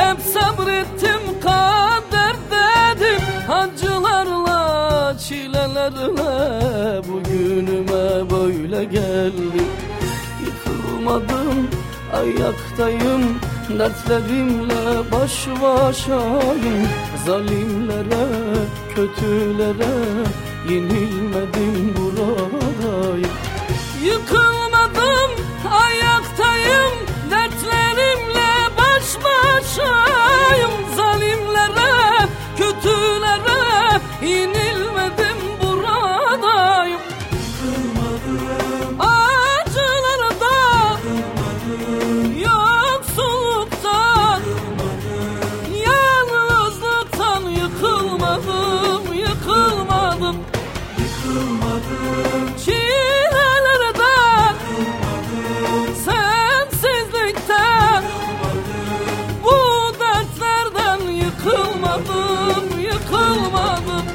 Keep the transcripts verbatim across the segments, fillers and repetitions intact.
hep sabrettim, kader dedim. Acılarla, çilelerle bugünüme böyle geldim. Yıkılmadım, ayaktayım, dertlerimle baş başayım. Zalimlere, kötülere yenilmedim, buradayım. Yıkılmadım, ayaktayım, dertlerimle baş başayım. Zalimlere, kötülere yenilmedim, buradayım. Yıkılmadım, acılarda, yıkılmadım, yoksulluktan, yıkılmadım, yalnızlıktan yıkılmadım, yıkılmadım. Yıkılmadım, çilelerden, yıkılmadım, sensizlikten, yıkılmadım, bu dertlerden yıkılmadım, yıkılmadım.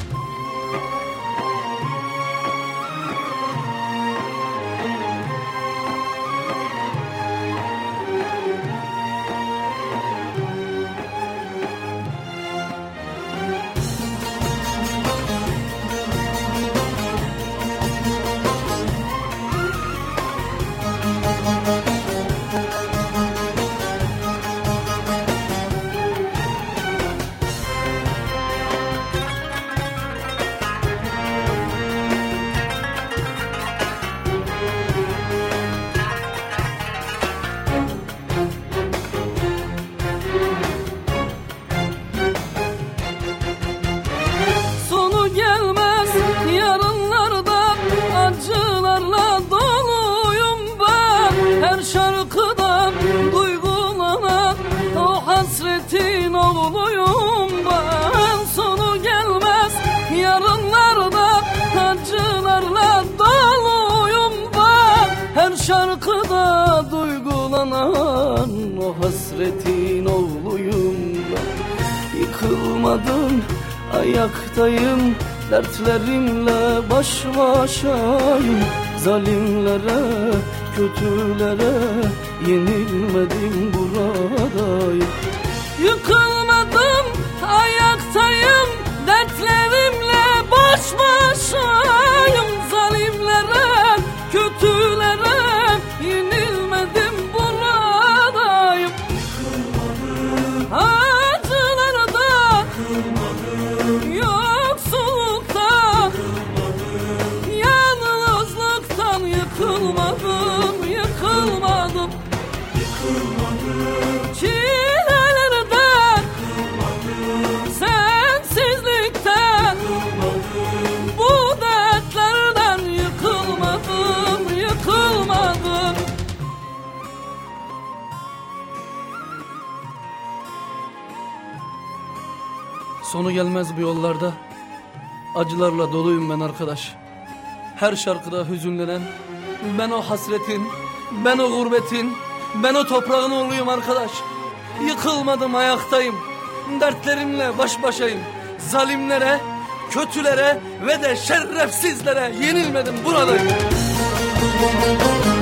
Sonu gelmez yarınlarda, acılarla doluyum ben. Her şarkıda duygulanan o hasretin oğluyum ben. Sonu gelmez yarınlarda, acılarla doluyum ben. Her şarkıda duygulanan o hasretin oğluyum ben. Yıkılmadım, ayaktayım, dertlerimle baş başayım. Zalimlere, kötülere yenilmedim, buradayım. Yıkılmadım, ayaktayım, dertlerimle baş başayım. Zalimlere, kötülere yenilmedim, buradayım. Yıkılmadım, acılarda, yıkılmadım, yoksulluktan, yıkılmadım, yalnızlıktan yıkılmadım, yıkılmadım. Yıkılmadım, çilelerden, yıkılmadım, sensizlikten, yıkılmadım, bu dertlerden yıkılmadım, yıkılmadım. Sonu gelmez bu yollarda, acılarla doluyum ben arkadaş. Her şarkıda hüzünlenen, ben o hasretin, ben o gurbetin, ben o toprağın oğluyum arkadaş. Yıkılmadım, ayaktayım, dertlerimle baş başayım. Zalimlere, kötülere ve de şerefsizlere yenilmedim, buradayım.